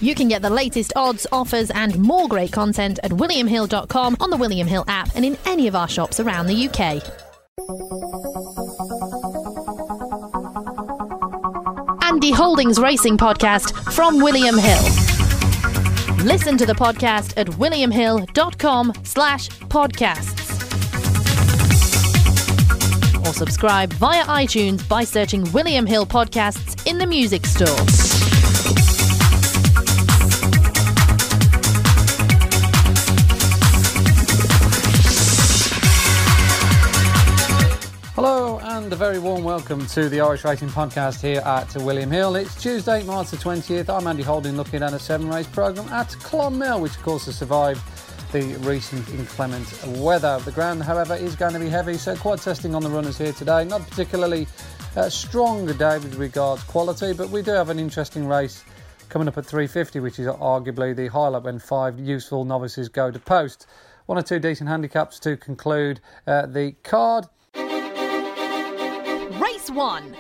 You can get the latest odds, offers and more great content at williamhill.com, on the William Hill app and in any of our shops around the UK. Andy Holdings Racing Podcast from William Hill. Listen to the podcast at williamhill.com/podcasts. Or subscribe via iTunes by searching William Hill Podcasts in the music store. Hello and a very warm welcome to the Irish Racing Podcast here at William Hill. It's Tuesday, March the 20th. I'm Andy Holding, looking at a 7-race programme at Clonmel, which of course has survived the recent inclement weather. The ground, however, is going to be heavy, so quite testing on the runners here today. Not particularly strong a day with regards quality, but we do have an interesting race coming up at 350, which is arguably the highlight when 5 useful novices go to post. 1 or 2 decent handicaps to conclude the card. Race 1.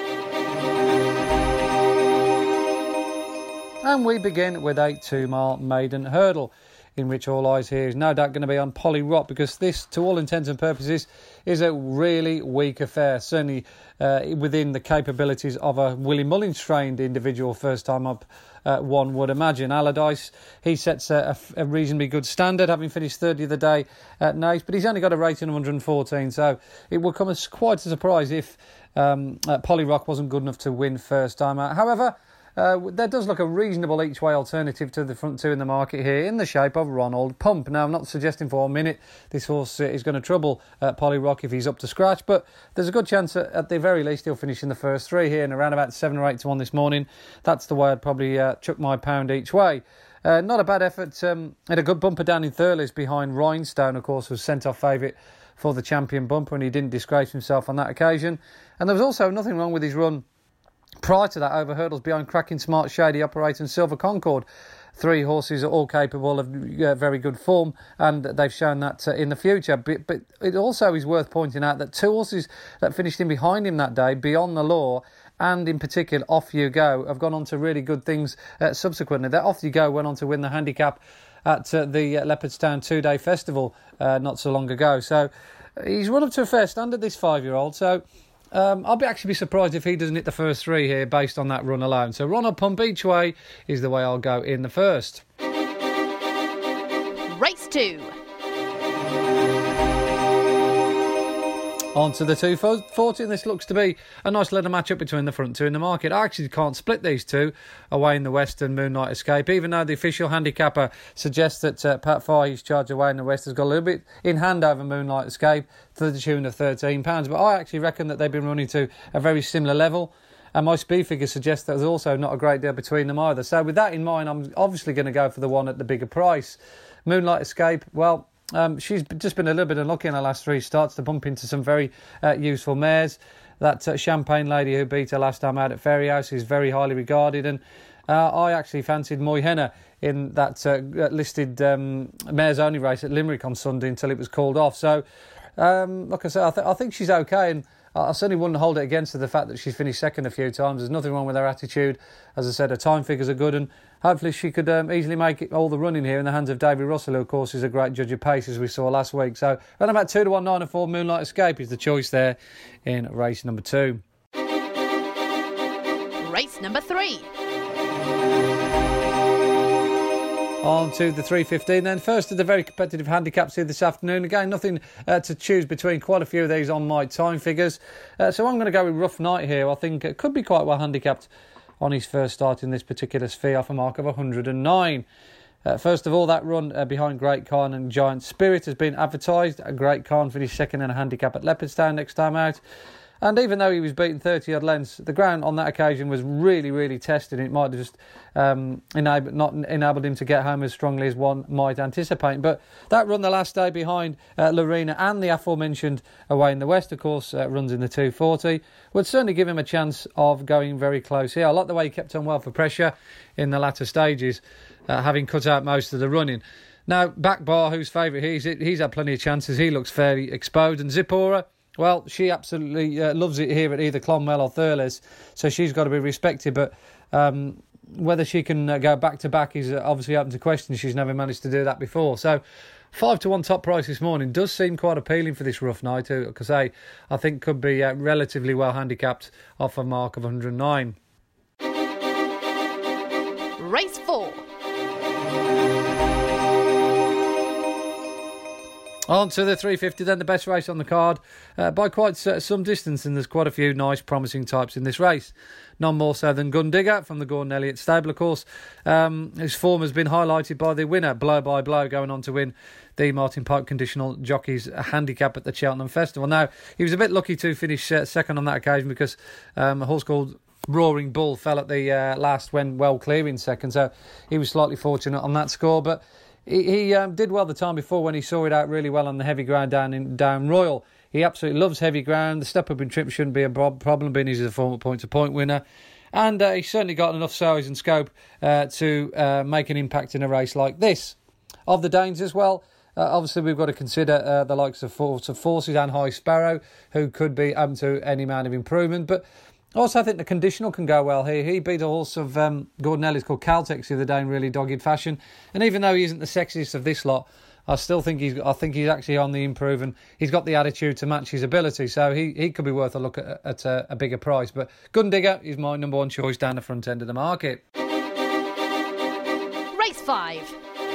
And we begin with a 2-mile maiden hurdle, in which all eyes here is no doubt going to be on Polly Rock, because this, to all intents and purposes, is a really weak affair, certainly within the capabilities of a Willie Mullins trained individual first time up, one would imagine. Allardyce, he sets a reasonably good standard, having finished third the other day at Naas, but he's only got a rating of 114, so it would come as quite a surprise if Polly Rock wasn't good enough to win first time out. However, there does look a reasonable each-way alternative to the front two in the market here, in the shape of Ronald Pump. Now, I'm not suggesting for a minute this horse is going to trouble Polly Rock if he's up to scratch, but there's a good chance that at the very least he'll finish in the first 3 here, and around about 7 or 8 to 1 this morning. That's the way I'd probably chuck my pound each way. Not a bad effort. Had a good bumper down in Thurles behind Rhinestone, of course, was sent-off favourite for the champion bumper, and he didn't disgrace himself on that occasion. And there was also nothing wrong with his run prior to that over hurdles behind Cracking Smart, Shady Operator and Silver Concord. 3 horses are all capable of very good form, and they've shown that in the future. But it also is worth pointing out that 2 horses that finished in behind him that day, Beyond the Law and in particular Off You Go, have gone on to really good things subsequently. That Off You Go went on to win the handicap at the Leopardstown 2-day festival not so long ago. So he's run up to a fair standard, this 5-year-old. So I'll actually be surprised if he doesn't hit the first 3 here based on that run alone. So Ronald Pump each way is the way I'll go in the first. Race 2. On to the 240, and this looks to be a nice little match-up between the front 2 in the market. I actually can't split these 2 away in the West and Moonlight Escape, even though the official handicapper suggests that Pat Fahey's charge away in the West has got a little bit in hand over Moonlight Escape to the tune of £13. But I actually reckon that they've been running to a very similar level, and my speed figures suggest that there's also not a great deal between them either. So with that in mind, I'm obviously going to go for the one at the bigger price. Moonlight Escape, well, she's just been a little bit unlucky in her last 3 starts to bump into some very useful mares. That Champagne Lady who beat her last time out at Fairyhouse is very highly regarded, and I actually fancied Moy Henna in that listed mares only race at Limerick on Sunday until it was called off. So, like I said, I think she's okay, and I certainly wouldn't hold it against her, the fact that she's finished second a few times. There's nothing wrong with her attitude. As I said, her time figures are good, and hopefully she could easily make it all the running here in the hands of Davy Russell, who of course is a great judge of pace, as we saw last week. So around about 2 to 1, 9 and 4, Moonlight Escape is the choice there in race number 2. Race number 3. On to the 315 then. First of the very competitive handicaps here this afternoon. Again, nothing to choose between. Quite a few of these on my time figures. So I'm going to go with Rough Night here. I think it could be quite well handicapped on his first start in this particular sphere, off a mark of 109. First of all, that run behind Great Khan and Giant Spirit has been advertised. Great Khan finished second in a handicap at Leopardstown next time out. And even though he was beaten 30-odd lengths, the ground on that occasion was really, really tested. It might have just not enabled him to get home as strongly as one might anticipate. But that run the last day behind Lorena and the aforementioned Away in the West, of course, runs in the 240, would certainly give him a chance of going very close here. I like the way he kept on well for pressure in the latter stages, having cut out most of the running. Now, Backbar, who's favourite here, he's had plenty of chances. He looks fairly exposed. And Zipporah, well, she absolutely loves it here at either Clonmel or Thurles, so she's got to be respected. But whether she can go back-to-back is obviously open to question. She's never managed to do that before. So 5-1 top price this morning does seem quite appealing for this rough night, because I think could be relatively well handicapped off a mark of 109. Race 4. On to the 350 then, the best race on the card by quite some distance, and there's quite a few nice promising types in this race. None more so than Gundigger from the Gordon Elliott stable, of course. His form has been highlighted by the winner, Blow by Blow, going on to win the Martin Pipe Conditional Jockeys Handicap at the Cheltenham Festival. Now, he was a bit lucky to finish second on that occasion, because a horse called Roaring Bull fell at the last when well clearing second, so he was slightly fortunate on that score, but he did well the time before when he saw it out really well on the heavy ground down Royal. He absolutely loves heavy ground. The step-up in trip shouldn't be a problem, being he's a former point-to-point winner. And he's certainly got enough size and scope to make an impact in a race like this. Of the Danes as well, obviously we've got to consider the likes of Forces and High Sparrow, who could be open to any amount of improvement. But also, I think the conditional can go well here. He beat a horse of Gordon Elliott's called Caltex the other day in really dogged fashion. And even though he isn't the sexiest of this lot, I still think he's actually on the improve, and he's got the attitude to match his ability. So he could be worth a look at a bigger price. But Gundigger is my number one choice down the front end of the market. Race 5.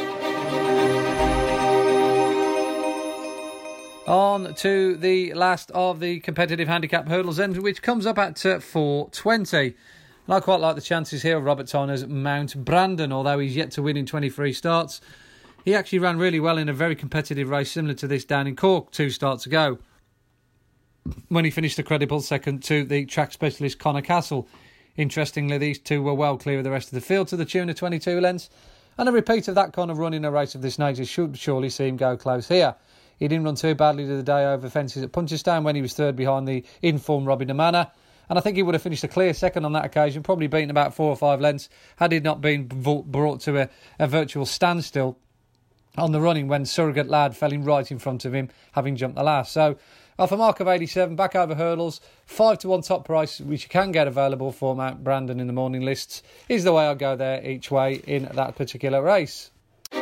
On to the last of the competitive handicap hurdles then, which comes up at 4.20. And I quite like the chances here of Robert Tyner's Mount Brandon, although he's yet to win in 23 starts. He actually ran really well in a very competitive race similar to this down in Cork 2 starts ago, when he finished a credible second to the track specialist Connor Castle. Interestingly, these two were well clear of the rest of the field to the tune of 22 lengths, and a repeat of that kind of run in a race of this nature should surely see him go close here. He didn't run too badly the day over fences at Punchestown when he was third behind the in-form Robbie Namana. And I think he would have finished a clear second on that occasion, probably beaten about 4 or 5 lengths, had he not been brought to a virtual standstill on the running when Surrogate Lad fell in right in front of him, having jumped the last. So, off a mark of 87, back over hurdles, 5-1 top price, which you can get available for Mount Brandon in the morning lists, is the way I'll go there each way in that particular race.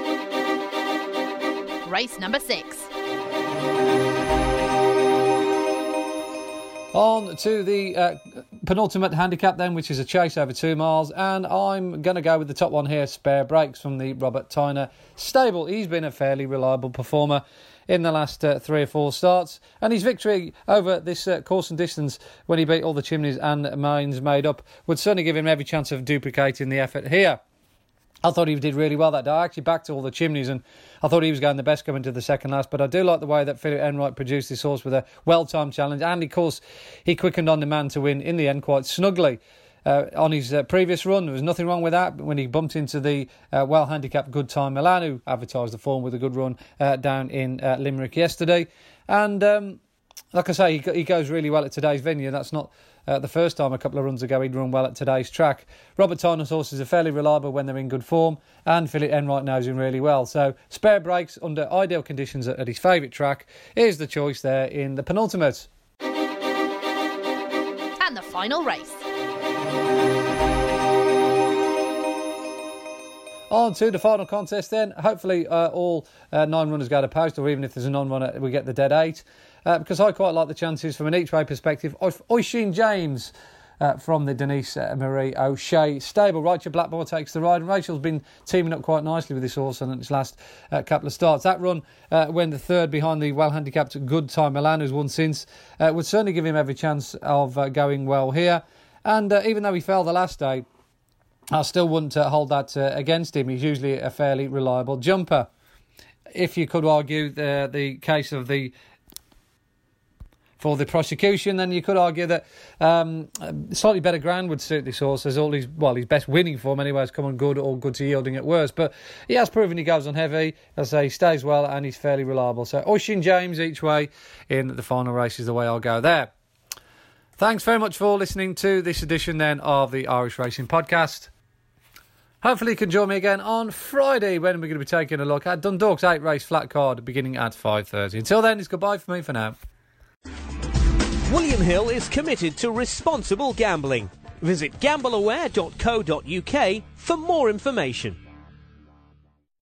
Race number 6. On to the penultimate handicap then, which is a chase over 2 miles, and I'm going to go with the top one here, Spare Brakes from the Robert Tyner stable. He's been a fairly reliable performer in the last 3 or 4 starts, and his victory over this course and distance when he beat all the chimneys and mains made up would certainly give him every chance of duplicating the effort here. I thought he did really well that day. I actually backed all the chimneys, and I thought he was going the best coming to the second last. But I do like the way that Philip Enright produced this horse with a well-timed challenge. And, of course, he quickened on demand to win in the end quite snugly. On his previous run, there was nothing wrong with that when he bumped into the well-handicapped Good Time Milan, who advertised the form with a good run down in Limerick yesterday. And like I say, he goes really well at today's venue. That's not the first time a couple of runs ago he'd run well at today's track. Robert Tyner's horses are fairly reliable when they're in good form, and Philip Enright knows him really well. So Spare Brakes under ideal conditions at his favourite track is the choice there in the penultimate. And the final race. On to the final contest then. Hopefully all 9 runners go to post, or even if there's a non-runner, we get the dead 8. Because I quite like the chances from an each-way perspective of Oisin James from the Denise Marie O'Shea stable. Rachel Blackmore takes the ride, and Rachel's been teaming up quite nicely with this horse on its last couple of starts. That run, when the third behind the well-handicapped Good Time Milan, who's won since, would certainly give him every chance of going well here. And even though he fell the last day, I still wouldn't hold that against him. He's usually a fairly reliable jumper. If you could argue the case of for the prosecution, then you could argue that slightly better ground would suit this horse, as all his best winning form anyway has come on good or good to yielding at worst. But he has proven he goes on heavy, as I say, he stays well and he's fairly reliable. So Oisin James each way in the final race is the way I'll go there. Thanks very much for listening to this edition then of the Irish Racing Podcast. Hopefully you can join me again on Friday when we're going to be taking a look at Dundalk's 8-race flat card beginning at 5:30. Until then, it's goodbye for me for now. William Hill is committed to responsible gambling. Visit gambleaware.co.uk for more information.